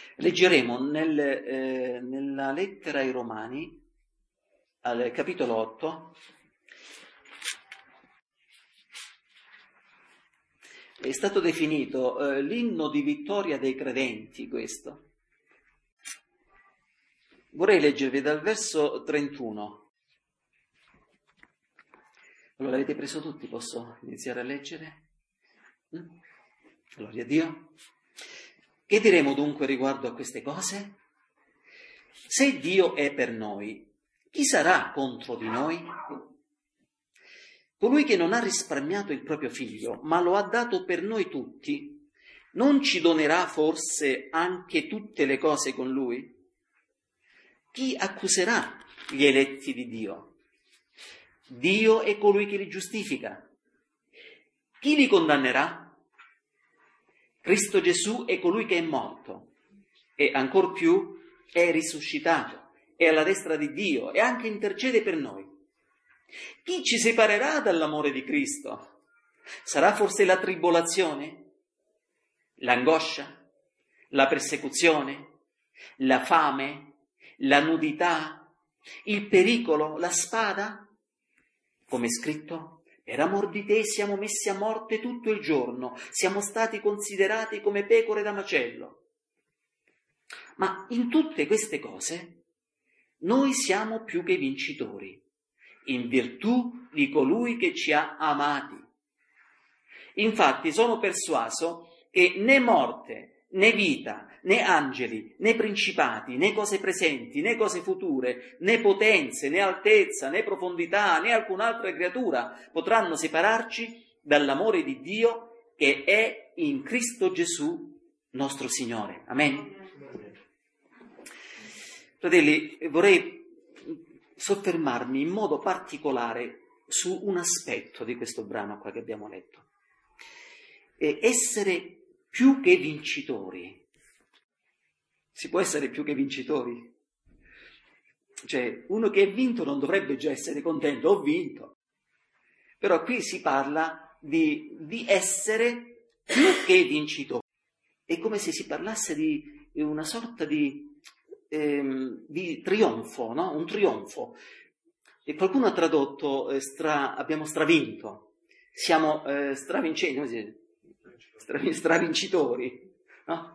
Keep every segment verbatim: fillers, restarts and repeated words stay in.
Leggeremo nel, eh, nella lettera ai Romani, al capitolo otto, è stato definito eh, l'inno di vittoria dei credenti, questo. Vorrei leggervi dal verso trentuno. Allora, l'avete preso tutti? Posso iniziare a leggere? Mm? Gloria a Dio. Che diremo dunque riguardo a queste cose? Se Dio è per noi, chi sarà contro di noi? Colui che non ha risparmiato il proprio figlio, ma lo ha dato per noi tutti, non ci donerà forse anche tutte le cose con lui? Chi accuserà gli eletti di Dio? Dio è colui che li giustifica. Chi li condannerà? Cristo Gesù è colui che è morto e ancor più è risuscitato, è alla destra di Dio e anche intercede per noi. Chi ci separerà dall'amore di Cristo? Sarà forse la tribolazione, l'angoscia, la persecuzione, la fame, la nudità, il pericolo, la spada? Come è scritto, per amor di te siamo messi a morte tutto il giorno, siamo stati considerati come pecore da macello. Ma in tutte queste cose noi siamo più che vincitori, in virtù di colui che ci ha amati. Infatti sono persuaso che né morte, né vita, né angeli, né principati, né cose presenti, né cose future, né potenze, né altezza, né profondità, né alcun'altra creatura potranno separarci dall'amore di Dio che è in Cristo Gesù nostro Signore. Amen. Fratelli, vorrei soffermarmi in modo particolare su un aspetto di questo brano qua che abbiamo letto. E essere più che vincitori. Si può essere più che vincitori? Cioè, uno che è vinto non dovrebbe già essere contento, ho vinto. Però qui si parla di, di essere più che vincitori. È come se si parlasse di una sorta di, ehm, di trionfo, no? Un trionfo. E qualcuno ha tradotto, eh, stra, abbiamo stravinto, siamo eh, stravincenti, come si dice? Stra, stravincitori, no?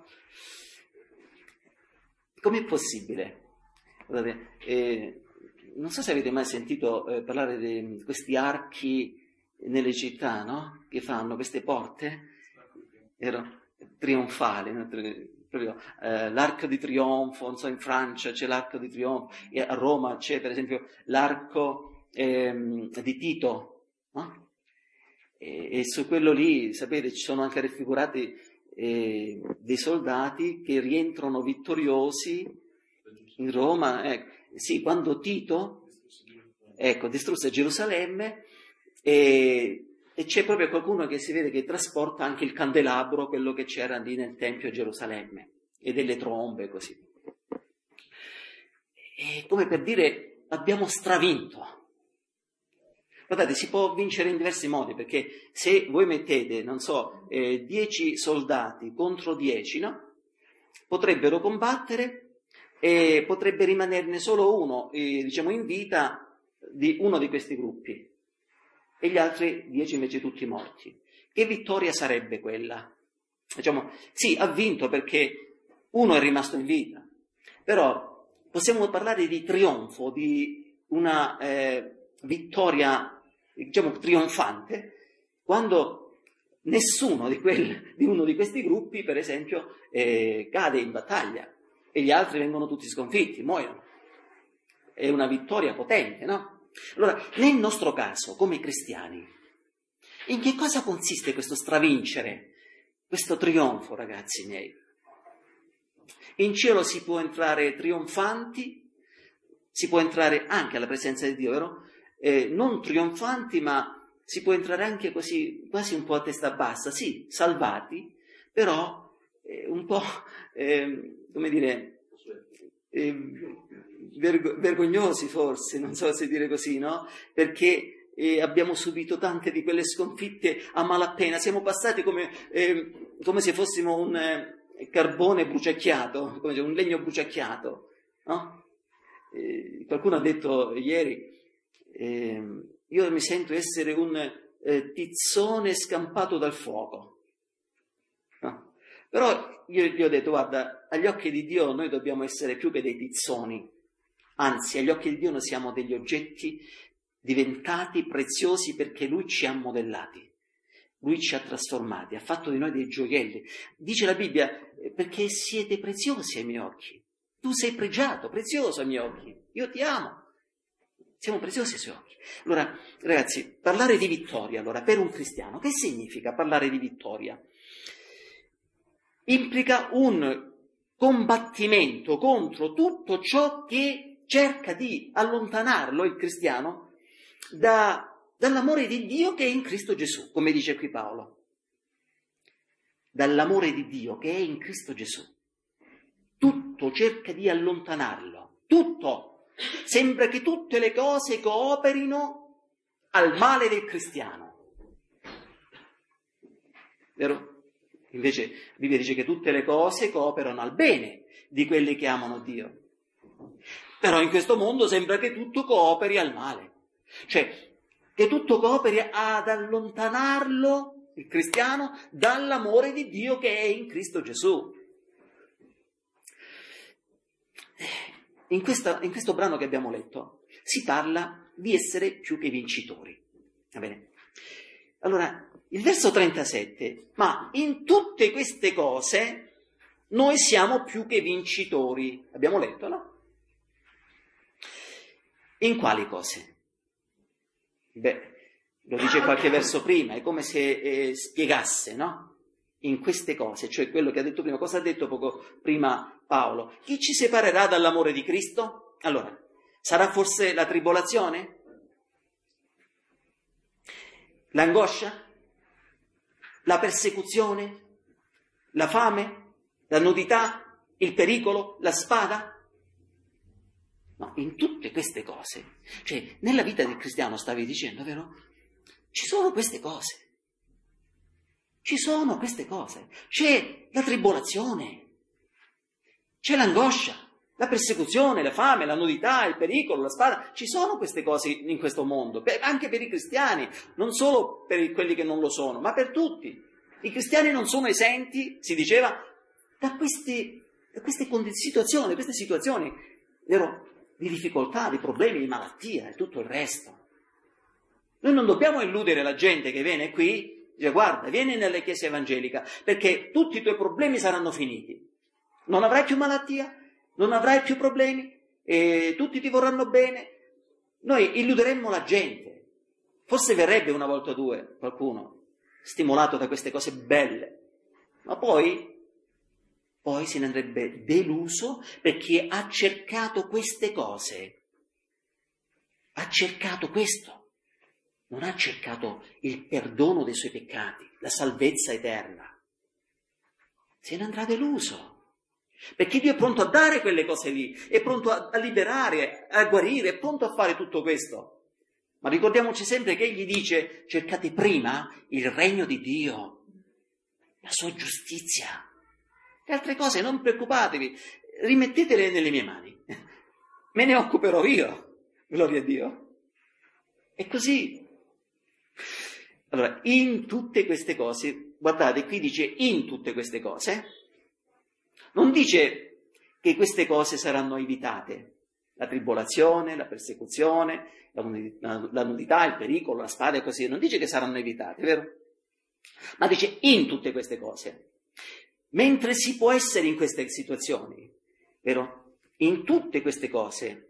Com'è possibile? Guardate, eh, non so se avete mai sentito eh, parlare di questi archi nelle città, no? Che fanno queste porte Ero, trionfali, no? Proprio, eh, l'arco di trionfo, non so, in Francia c'è l'arco di trionfo, e a Roma c'è per esempio l'arco ehm, di Tito, no? E, e su quello lì, sapete, ci sono anche raffigurati eh, dei soldati che rientrano vittoriosi in Roma. Ecco, sì, quando Tito ecco, distrusse Gerusalemme e, e c'è proprio qualcuno che si vede che trasporta anche il candelabro, quello che c'era lì nel Tempio a Gerusalemme, e delle trombe così. E come per dire, abbiamo stravinto. Guardate, si può vincere in diversi modi, perché se voi mettete, non so, eh, dieci soldati contro dieci, no? Potrebbero combattere e potrebbe rimanerne solo uno, eh, diciamo, in vita di uno di questi gruppi, e gli altri dieci invece tutti morti. Che vittoria sarebbe quella? Diciamo, sì, ha vinto perché uno è rimasto in vita, però possiamo parlare di trionfo, di una eh, vittoria, diciamo, trionfante, quando nessuno di, quel, di uno di questi gruppi, per esempio, eh, cade in battaglia e gli altri vengono tutti sconfitti, muoiono. È una vittoria potente, no? Allora, nel nostro caso, come cristiani, in che cosa consiste questo stravincere, questo trionfo, ragazzi miei? In cielo si può entrare trionfanti, si può entrare anche alla presenza di Dio, vero? Eh, non trionfanti, ma si può entrare anche così, quasi un po' a testa bassa, sì, salvati, però eh, un po', eh, come dire, eh, verg- vergognosi forse, non so se dire così, no? Perché eh, abbiamo subito tante di quelle sconfitte a malapena, siamo passati come, eh, come se fossimo un, eh, carbone bruciacchiato, come dire, un legno bruciacchiato, no? Eh, qualcuno ha detto ieri, eh, io mi sento essere un eh, tizzone scampato dal fuoco. No? Però io gli ho detto, guarda, agli occhi di Dio noi dobbiamo essere più che dei tizzoni, anzi, agli occhi di Dio noi siamo degli oggetti diventati preziosi perché Lui ci ha modellati. Lui ci ha trasformati, ha fatto di noi dei gioielli. Dice la Bibbia, perché siete preziosi ai miei occhi. Tu sei pregiato, prezioso ai miei occhi. Io ti amo. Siamo preziosi ai suoi occhi. Allora, ragazzi, parlare di vittoria, allora, per un cristiano, che significa parlare di vittoria? Implica un combattimento contro tutto ciò che cerca di allontanarlo, il cristiano, da... dall'amore di Dio che è in Cristo Gesù, come dice qui Paolo. Dall'amore di Dio che è in Cristo Gesù. Tutto cerca di allontanarlo. Tutto. Sembra che tutte le cose cooperino al male del cristiano. Vero? Invece la Bibbia dice che tutte le cose cooperano al bene di quelli che amano Dio. Però in questo mondo sembra che tutto cooperi al male. Cioè, che tutto cooperi ad allontanarlo, il cristiano, dall'amore di Dio che è in Cristo Gesù. In, questa, in questo brano che abbiamo letto si parla di essere più che vincitori. Va bene? Allora, il verso trentasette, ma in tutte queste cose noi siamo più che vincitori. Abbiamo letto, no? In quali cose? Beh, lo dice qualche verso prima, è come se eh, spiegasse, no? In queste cose, cioè quello che ha detto prima. Cosa ha detto poco prima Paolo? Chi ci separerà dall'amore di Cristo? Allora, sarà forse la tribolazione? L'angoscia? La persecuzione? La fame? La nudità? Il pericolo? La spada? No, in tutte queste cose, cioè nella vita del cristiano stavi dicendo, vero? Ci sono queste cose, ci sono queste cose, c'è la tribolazione, c'è l'angoscia, la persecuzione, la fame, la nudità, il pericolo, la spada, ci sono queste cose in questo mondo, per, anche per i cristiani, non solo per quelli che non lo sono, ma per tutti. I cristiani non sono esenti, si diceva, da queste, da queste situazioni, queste situazioni, vero? Di difficoltà, di problemi, di malattia e tutto il resto. Noi non dobbiamo illudere la gente che viene qui, dice guarda, vieni nella chiesa evangelica perché tutti i tuoi problemi saranno finiti. Non avrai più malattia, non avrai più problemi, e tutti ti vorranno bene. Noi illuderemmo la gente. Forse verrebbe una volta o due qualcuno stimolato da queste cose belle, ma poi... Poi se ne andrebbe deluso perché ha cercato queste cose. Ha cercato questo. Non ha cercato il perdono dei suoi peccati, la salvezza eterna. Se ne andrà deluso. Perché Dio è pronto a dare quelle cose lì, è pronto a, a liberare, a guarire, è pronto a fare tutto questo. Ma ricordiamoci sempre che Egli dice, cercate prima il regno di Dio, la sua giustizia. Le altre cose non preoccupatevi, rimettetele nelle mie mani, me ne occuperò io, gloria a Dio. E così. Allora, in tutte queste cose, guardate, qui dice in tutte queste cose, non dice che queste cose saranno evitate, la tribolazione, la persecuzione, la nudità, il pericolo, la spada e così, non dice che saranno evitate, vero? Ma dice in tutte queste cose. Mentre si può essere in queste situazioni, vero? In tutte queste cose,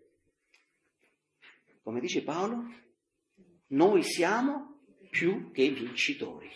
come dice Paolo, noi siamo più che vincitori.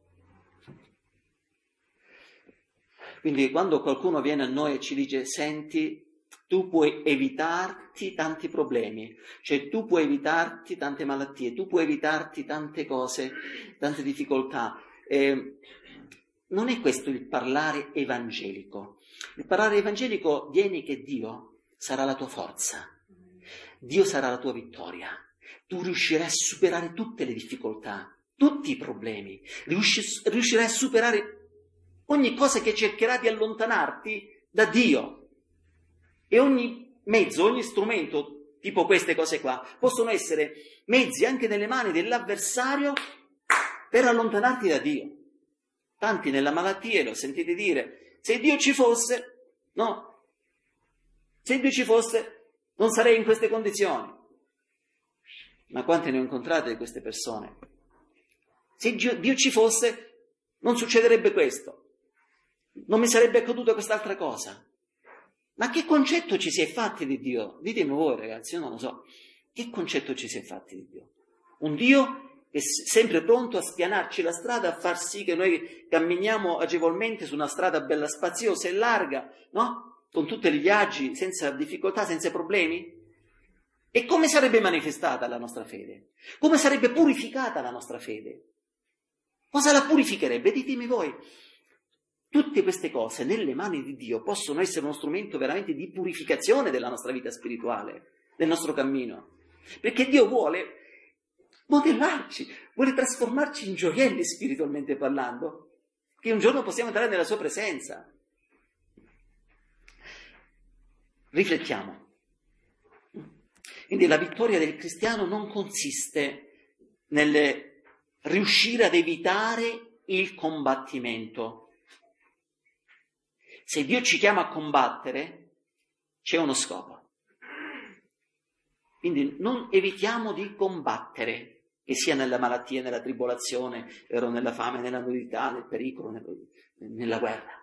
Quindi quando qualcuno viene a noi e ci dice, senti, tu puoi evitarti tanti problemi, cioè tu puoi evitarti tante malattie, tu puoi evitarti tante cose, tante difficoltà, eh, non è questo il parlare evangelico. Il parlare evangelico viene che Dio sarà la tua forza, Dio sarà la tua vittoria. Tu riuscirai a superare tutte le difficoltà, tutti i problemi, riuscirai a superare ogni cosa che cercherà di allontanarti da Dio. E ogni mezzo, ogni strumento, tipo queste cose qua, possono essere mezzi anche nelle mani dell'avversario per allontanarti da Dio. Tanti nella malattia, lo sentite dire, se Dio ci fosse, no, se Dio ci fosse non sarei in queste condizioni. Ma quante ne ho incontrate di queste persone? Se Dio ci fosse non succederebbe questo, non mi sarebbe accaduta quest'altra cosa. Ma che concetto ci si è fatti di Dio? Ditemi voi ragazzi, io non lo so. Che concetto ci si è fatti di Dio? Un Dio è sempre pronto a spianarci la strada, a far sì che noi camminiamo agevolmente su una strada bella spaziosa e larga, no? Con tutti gli viaggi, senza difficoltà, senza problemi? E come sarebbe manifestata la nostra fede? Come sarebbe purificata la nostra fede? Cosa la purificherebbe? Ditemi voi. Tutte queste cose nelle mani di Dio possono essere uno strumento veramente di purificazione della nostra vita spirituale, del nostro cammino. Perché Dio vuole modellarci, vuole trasformarci in gioielli spiritualmente parlando, che un giorno possiamo entrare nella sua presenza. Riflettiamo. Quindi la vittoria del cristiano non consiste nel riuscire ad evitare il combattimento. Se Dio ci chiama a combattere, c'è uno scopo. Quindi non evitiamo di combattere, che sia nella malattia, nella tribolazione, nella fame, nella nudità, nel pericolo, nella guerra.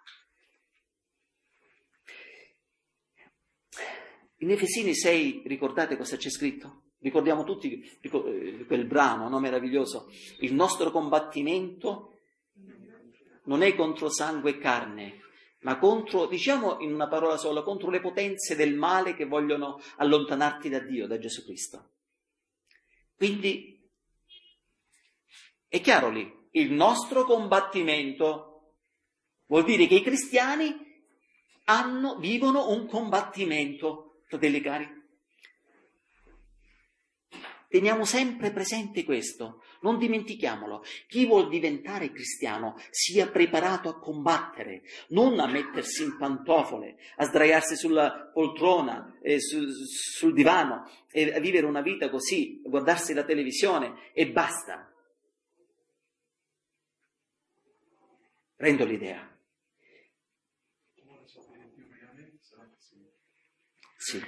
In Efesini sei, ricordate cosa c'è scritto? Ricordiamo tutti quel brano, no, meraviglioso. Il nostro combattimento non è contro sangue e carne, ma contro, diciamo in una parola sola, contro le potenze del male che vogliono allontanarti da Dio, da Gesù Cristo. Quindi è chiaro lì, il nostro combattimento vuol dire che i cristiani hanno, vivono un combattimento, fratelli cari. Teniamo sempre presente questo, non dimentichiamolo. Chi vuol diventare cristiano sia preparato a combattere, non a mettersi in pantofole, a sdraiarsi sulla poltrona, eh, su, sul divano e a vivere una vita così, a guardarsi la televisione e basta. Rendo l'idea. Sì.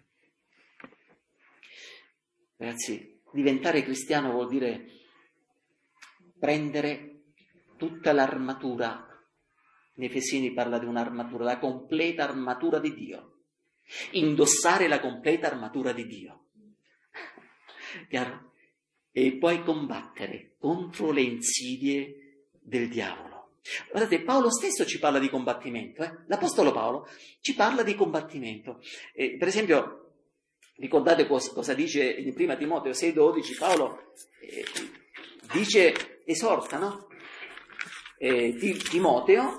Ragazzi, diventare cristiano vuol dire prendere tutta l'armatura. In Efesini parla di un'armatura, la completa armatura di Dio. Indossare la completa armatura di Dio. Chiaro? E poi combattere contro le insidie del diavolo. Guardate, Paolo stesso ci parla di combattimento, eh? L'Apostolo Paolo ci parla di combattimento. Eh, per esempio, ricordate cosa, cosa dice in prima Timoteo sei dodici, Paolo eh, dice, esorta, no? Eh, Timoteo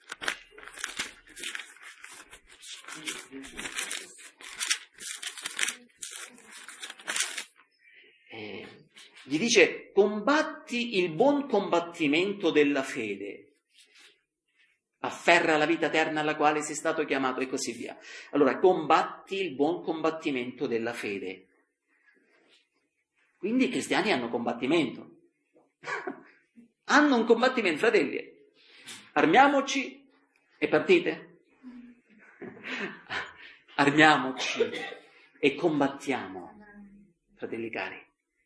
eh, gli dice, combatti il buon combattimento della fede. Afferra la vita eterna alla quale sei stato chiamato e così via. Allora, combatti il buon combattimento della fede. Quindi i cristiani hanno combattimento. Hanno un combattimento, fratelli. Armiamoci e partite. Armiamoci e combattiamo, fratelli cari.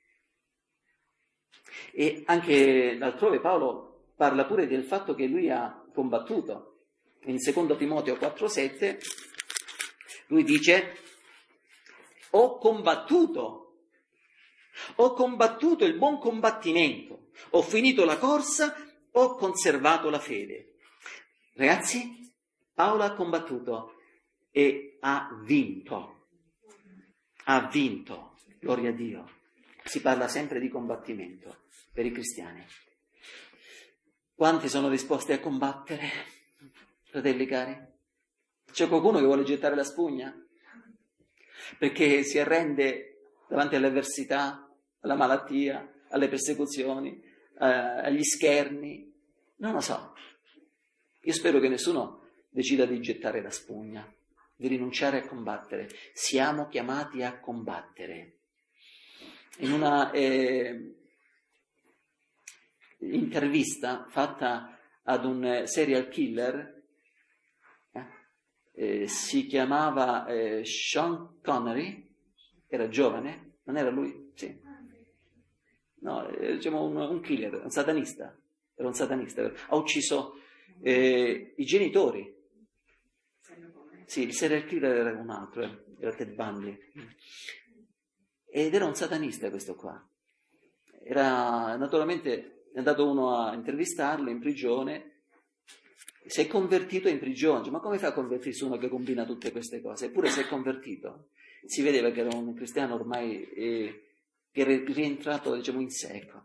E anche altrove Paolo parla pure del fatto che lui ha combattuto. In secondo Timoteo quattro sette lui dice: ho combattuto, ho combattuto il buon combattimento, ho finito la corsa, ho conservato la fede. Ragazzi, Paolo ha combattuto e ha vinto, ha vinto, gloria a Dio. Si parla sempre di combattimento per i cristiani. Quanti sono disposti a combattere, fratelli cari? C'è qualcuno che vuole gettare la spugna? Perché si arrende davanti alle avversità, alla malattia, alle persecuzioni, eh, agli scherni? Non lo so. Io spero che nessuno decida di gettare la spugna, di rinunciare a combattere. Siamo chiamati a combattere. In una eh, intervista fatta ad un serial killer, eh, eh, si chiamava eh, Sean Connery, era giovane, non era lui? Sì. No, eh, diciamo un, un killer, un satanista, era un satanista, ha ucciso eh, i genitori. Sì, il serial killer era un altro, eh, era Ted Bundy. Ed era un satanista questo qua. Era, naturalmente, è andato uno a intervistarlo in prigione, si è convertito in prigione. Cioè, ma come fa a convertirsi uno che combina tutte queste cose? Eppure si è convertito. Si vedeva che era un cristiano ormai eh, che era rientrato, diciamo, in sé, ecco.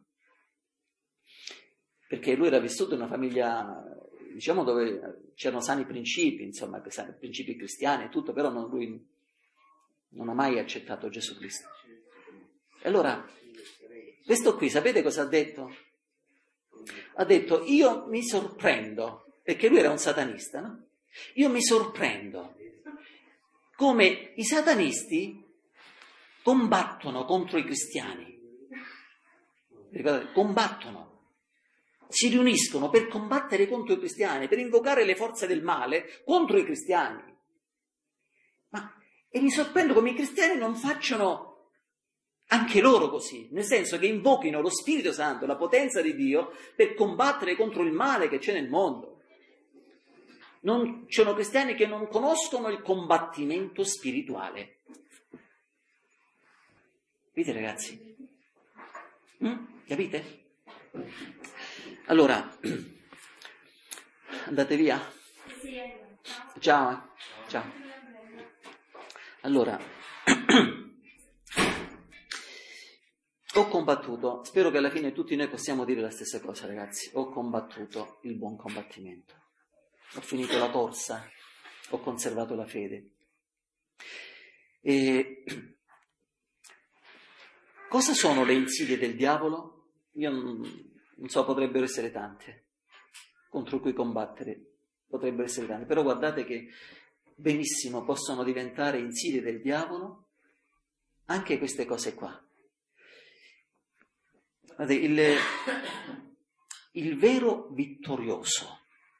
Perché lui era vissuto in una famiglia, diciamo, dove c'erano sani principi, insomma, principi cristiani e tutto, però non, lui non ha mai accettato Gesù Cristo. E allora, questo qui, sapete cosa ha detto? Ha detto, io mi sorprendo, perché lui era un satanista, no? Io mi sorprendo come i satanisti combattono contro i cristiani. Ricordate? Combattono. Si riuniscono per combattere contro i cristiani, per invocare le forze del male contro i cristiani. Ma, e mi sorprendo come i cristiani non facciano anche loro così, nel senso che invochino lo Spirito Santo, la potenza di Dio, per combattere contro il male che c'è nel mondo. Non, ci sono cristiani che non conoscono il combattimento spirituale. Capite, ragazzi? Mm? Capite? Allora, andate via? Ciao, eh? Ciao. Allora, ho combattuto, spero che alla fine tutti noi possiamo dire la stessa cosa, ragazzi. Ho combattuto il buon combattimento. Ho finito la corsa, ho conservato la fede. E cosa sono le insidie del diavolo? Io non, non so, potrebbero essere tante, contro cui combattere, potrebbero essere tante, però guardate che benissimo possono diventare insidie del diavolo anche queste cose qua. Guardate, il, il vero vittorioso,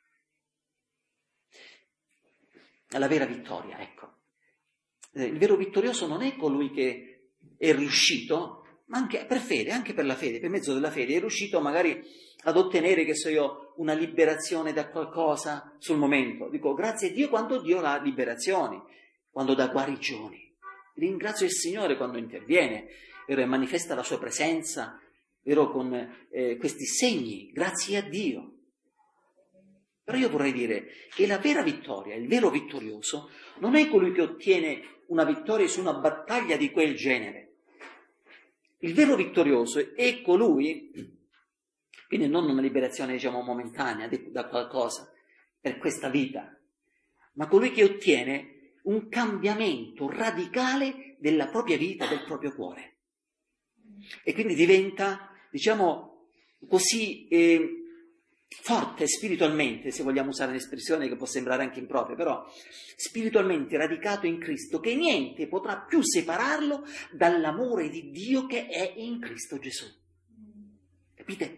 la vera vittoria, ecco. Il vero vittorioso non è colui che è riuscito, ma anche per fede, anche per la fede, per mezzo della fede, è riuscito magari ad ottenere, che so io, una liberazione da qualcosa sul momento. Dico, grazie a Dio quando Dio dà liberazioni, quando dà guarigioni. Ringrazio il Signore quando interviene, e manifesta la sua presenza, vero, con eh, questi segni, grazie a Dio. Però io vorrei dire che la vera vittoria, il vero vittorioso, non è colui che ottiene una vittoria su una battaglia di quel genere. Il vero vittorioso è colui, quindi non una liberazione, diciamo, momentanea da qualcosa per questa vita, ma colui che ottiene un cambiamento radicale della propria vita, del proprio cuore. E quindi diventa, diciamo, così eh, forte spiritualmente, se vogliamo usare un'espressione che può sembrare anche impropria, però spiritualmente radicato in Cristo, che niente potrà più separarlo dall'amore di Dio che è in Cristo Gesù. Capite?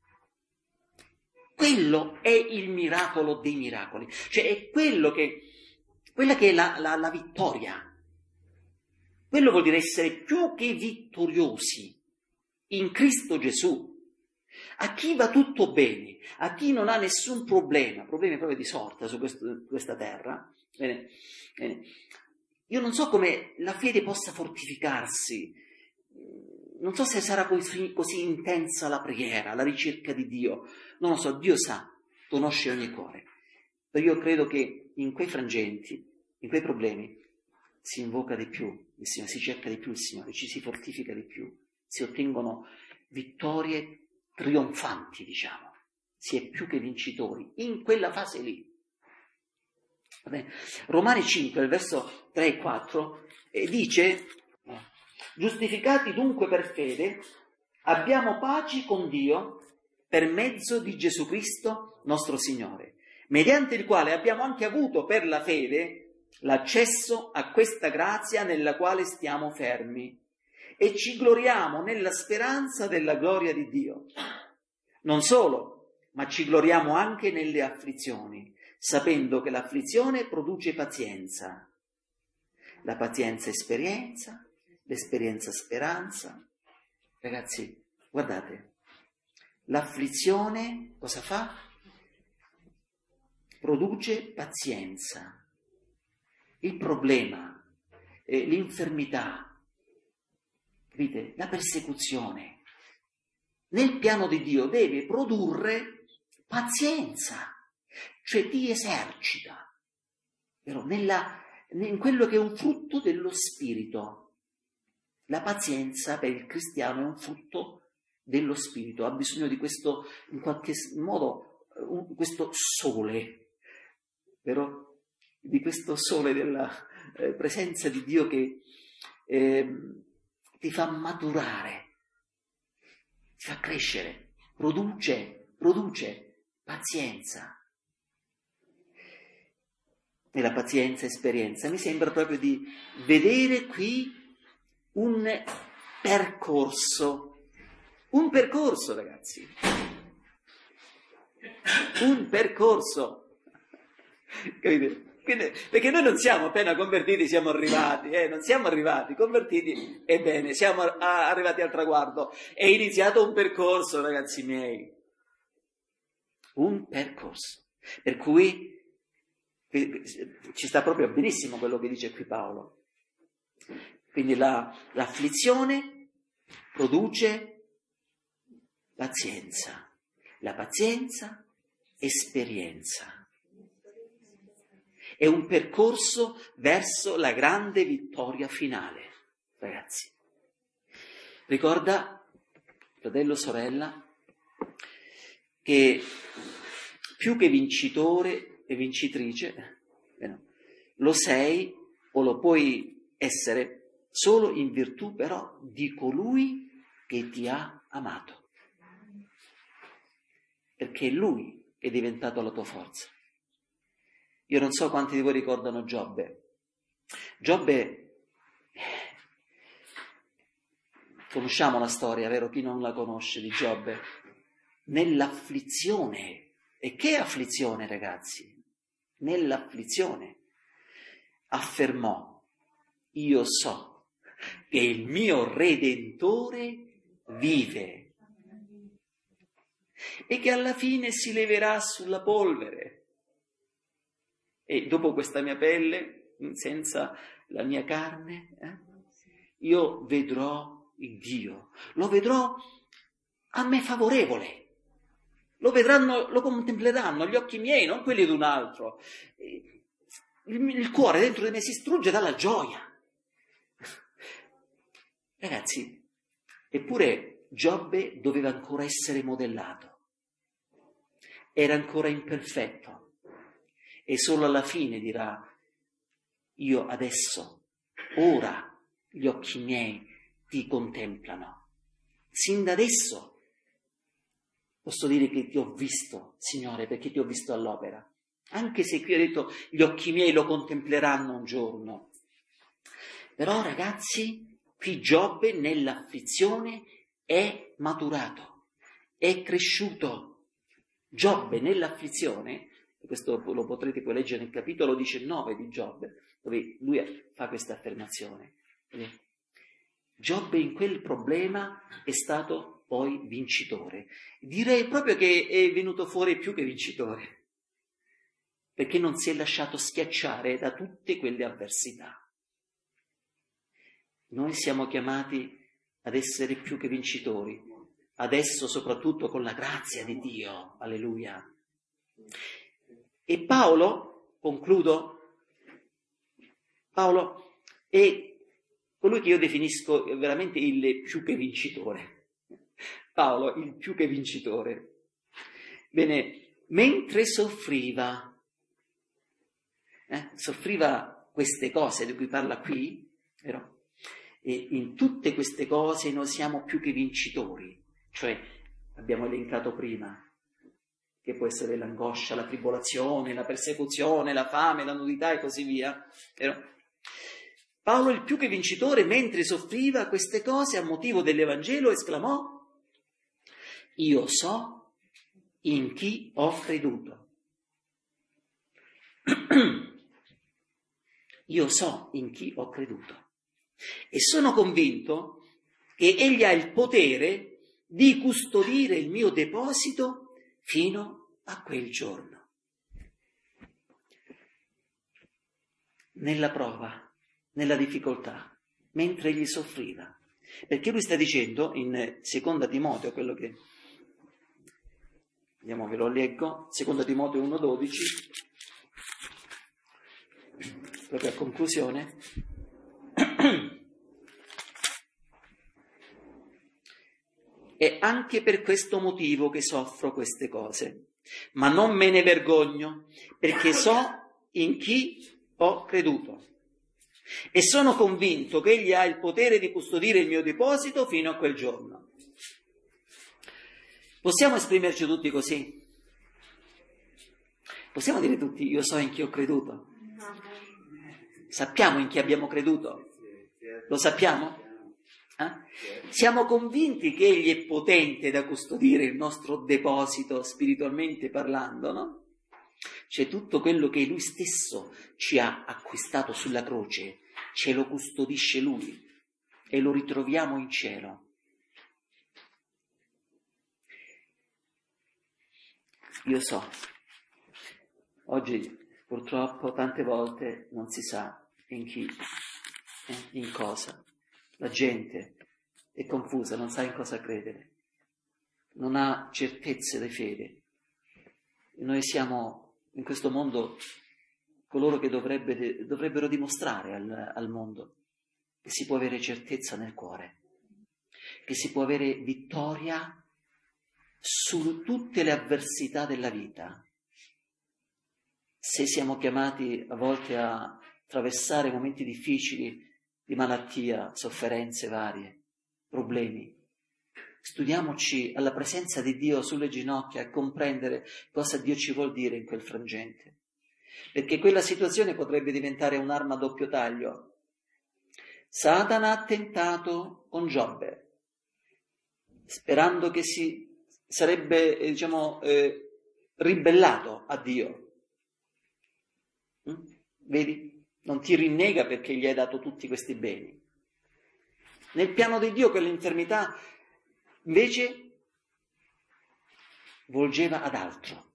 Quello è il miracolo dei miracoli, cioè è quello che, quella che è la, la, la vittoria. Quello vuol dire essere più che vittoriosi in Cristo Gesù. A chi va tutto bene, a chi non ha nessun problema, problemi proprio di sorta su questo, questa terra, bene, bene. Io non so come la fede possa fortificarsi, non so se sarà così, così intensa la preghiera, la ricerca di Dio, non lo so, Dio sa, conosce ogni cuore. Però io credo che in quei frangenti, in quei problemi, si invoca di più il Signore, si cerca di più il Signore, ci si fortifica di più, si ottengono vittorie trionfanti, diciamo, si è più che vincitori in quella fase lì. Vabbè. Romani cinque, il verso tre e quattro, eh, dice: giustificati dunque per fede, abbiamo pace con Dio per mezzo di Gesù Cristo nostro Signore, mediante il quale abbiamo anche avuto per la fede l'accesso a questa grazia nella quale stiamo fermi e ci gloriamo nella speranza della gloria di Dio. Non solo, ma ci gloriamo anche nelle afflizioni, sapendo che l'afflizione produce pazienza, la pazienza esperienza, l'esperienza speranza. Ragazzi, guardate, l'afflizione cosa fa? Produce pazienza. Il problema, eh, l'infermità, capite? La persecuzione, nel piano di Dio deve produrre pazienza, cioè ti esercita, però nella, in quello che è un frutto dello Spirito. La pazienza per il cristiano è un frutto dello Spirito, ha bisogno di questo, in qualche modo, un, questo sole, però di questo sole della eh, presenza di Dio che eh, ti fa maturare, ti fa crescere, produce, produce pazienza. E la pazienza esperienza mi sembra proprio di vedere qui un percorso, un percorso ragazzi, un percorso. Capite? Quindi, perché noi non siamo appena convertiti, siamo arrivati, eh? non siamo arrivati, convertiti, ebbene, siamo a, arrivati al traguardo. È iniziato un percorso, ragazzi miei, un percorso, per cui ci sta proprio benissimo quello che dice qui Paolo. Quindi la, l'afflizione produce pazienza, la pazienza esperienza. È un percorso verso la grande vittoria finale, ragazzi. Ricorda, fratello, sorella, che più che vincitore e vincitrice, eh, lo sei o lo puoi essere solo in virtù però di colui che ti ha amato. Perché è Lui che è diventato la tua forza. Io non so quanti di voi ricordano Giobbe. Giobbe, conosciamo la storia, vero? Chi non la conosce di Giobbe? Nell'afflizione. E che afflizione, ragazzi? Nell'afflizione affermò: io so che il mio Redentore vive e che alla fine si leverà sulla polvere. E dopo questa mia pelle, senza la mia carne, eh, io vedrò il Dio, lo vedrò a me favorevole, lo vedranno, lo contempleranno gli occhi miei, non quelli di un altro. Il, il cuore dentro di me si strugge dalla gioia. Ragazzi, eppure Giobbe doveva ancora essere modellato, era ancora imperfetto. E solo alla fine dirà: io adesso, ora, gli occhi miei ti contemplano. Sin da adesso posso dire che ti ho visto, Signore, perché ti ho visto all'opera. Anche se qui ho detto gli occhi miei lo contempleranno un giorno. Però ragazzi, qui Giobbe nell'afflizione è maturato, è cresciuto. Giobbe nell'afflizione, questo lo potrete poi leggere nel capitolo diciannove di Giobbe, dove lui fa questa affermazione. Giobbe in quel problema è stato poi vincitore. Direi proprio che è venuto fuori più che vincitore, perché non si è lasciato schiacciare da tutte quelle avversità. Noi siamo chiamati ad essere più che vincitori, adesso soprattutto con la grazia di Dio. Alleluia. E Paolo, concludo, Paolo è colui che io definisco veramente il più che vincitore. Paolo, il più che vincitore. Bene, mentre soffriva, eh, soffriva queste cose di cui parla qui, vero? E in tutte queste cose noi siamo più che vincitori, cioè abbiamo elencato prima che può essere l'angoscia, la tribolazione, la persecuzione, la fame, la nudità e così via. Vero? Paolo, il più che vincitore, mentre soffriva queste cose a motivo dell'Evangelo, esclamò: io so in chi ho creduto. Io so in chi ho creduto. E sono convinto che egli ha il potere di custodire il mio deposito fino a quel giorno. Nella prova, nella difficoltà, mentre egli soffriva. Perché lui sta dicendo in seconda Timoteo, quello che, vediamo, ve lo leggo, seconda Timoteo uno dodici, proprio a conclusione, è anche per questo motivo che soffro queste cose, ma non me ne vergogno, perché so in chi ho creduto. E sono convinto che egli ha il potere di custodire il mio deposito fino a quel giorno. Possiamo esprimerci tutti così? Possiamo dire tutti: io so in chi ho creduto? Sappiamo in chi abbiamo creduto? Lo sappiamo? Eh? Siamo convinti che egli è potente da custodire il nostro deposito spiritualmente parlando, no? C'è tutto quello che lui stesso ci ha acquistato sulla croce, ce lo custodisce lui e lo ritroviamo in cielo. Io so, oggi purtroppo tante volte non si sa in chi, eh, in cosa. La gente è confusa, non sa in cosa credere, non ha certezze di fede. E noi siamo in questo mondo coloro che dovrebbe, dovrebbero dimostrare al, al mondo che si può avere certezza nel cuore, che si può avere vittoria su tutte le avversità della vita. Se siamo chiamati a volte a attraversare momenti difficili di malattia, sofferenze varie, problemi, studiamoci alla presenza di Dio sulle ginocchia e comprendere cosa Dio ci vuol dire in quel frangente. Perché quella situazione potrebbe diventare un'arma a doppio taglio. Satana ha tentato con Giobbe, sperando che si sarebbe, eh, diciamo, eh, ribellato a Dio. Mm? Vedi? Non ti rinnega perché gli hai dato tutti questi beni. Nel piano di Dio quell'infermità invece volgeva ad altro,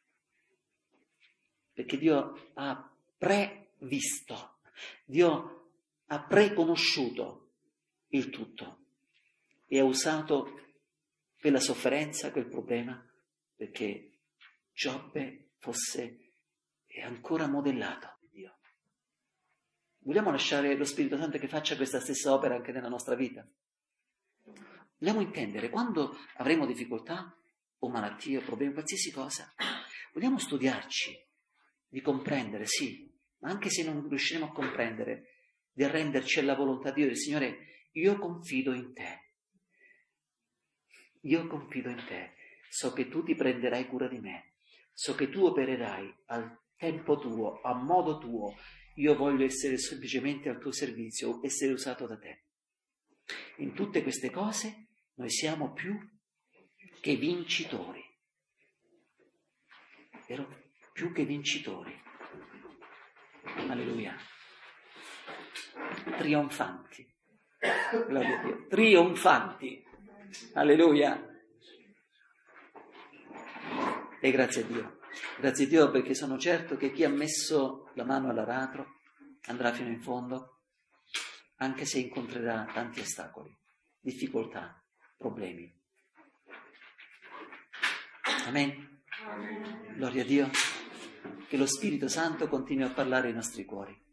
perché Dio ha previsto, Dio ha preconosciuto il tutto e ha usato quella sofferenza, quel problema, perché Giobbe fosse ancora modellato. Vogliamo lasciare lo Spirito Santo che faccia questa stessa opera anche nella nostra vita? Vogliamo intendere, quando avremo difficoltà o malattie o problemi, qualsiasi cosa, vogliamo studiarci, di comprendere, sì, ma anche se non riusciremo a comprendere, di arrenderci alla volontà di Dio, del Signore, io confido in te, io confido in te, so che tu ti prenderai cura di me, so che tu opererai al tempo tuo, a modo tuo. Io voglio essere semplicemente al tuo servizio, essere usato da te. In tutte queste cose noi siamo più che vincitori. Vero? Più che vincitori. Alleluia. Trionfanti. Gloria a Dio. Trionfanti. Alleluia. E grazie a Dio. Grazie a Dio, perché sono certo che chi ha messo la mano all'aratro andrà fino in fondo, anche se incontrerà tanti ostacoli, difficoltà, problemi. Amen. Amen. Gloria a Dio. Che lo Spirito Santo continui a parlare ai nostri cuori.